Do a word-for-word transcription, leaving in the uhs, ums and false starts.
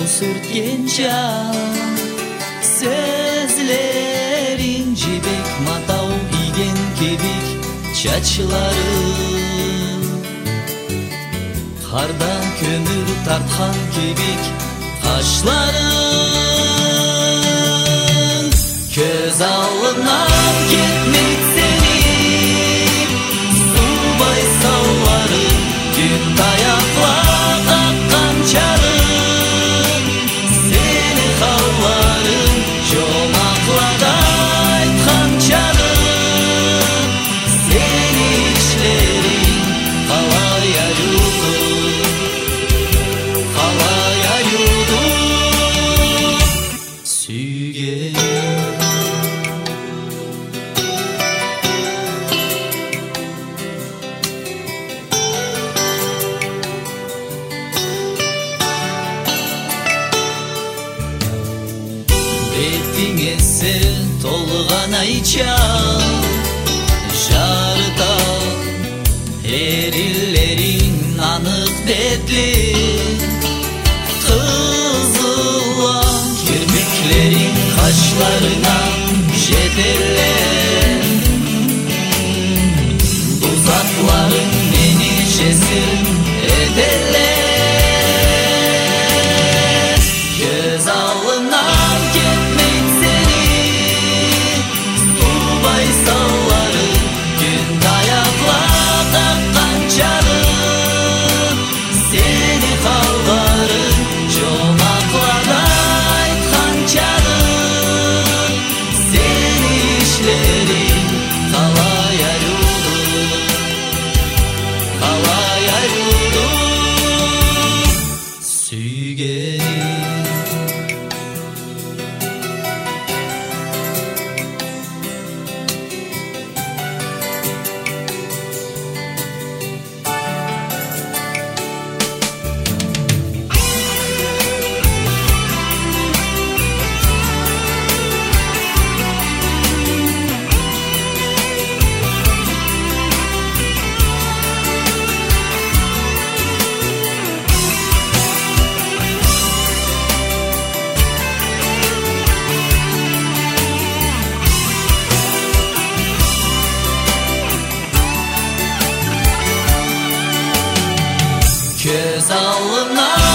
сүрткен жан, сөзлерің жібек матау кийген кебек чачыларың, қарда көмір тартқан кебек қашларың. Көз алдынан кетмейді сені субай салларың, түн таяқлап аққан чарың, сені қаларың жомақлада айтқан чарың, сені ішлерің қалай аюды, қалай аюды сүйген. Бетіңе сел толған айчан, жарыта эриллерің анық бетлі, қызылан кірмеклерің қашларына жетелер, бұзатларың мені жесір етелер. Көз алдынан кетмейді сені субай салларың, күн таяқлап аққан чарың, сені қаларың жомақлада айтқан чарың, сені ішлерің қалай аюды, қалай аюды сүйген. Göz alına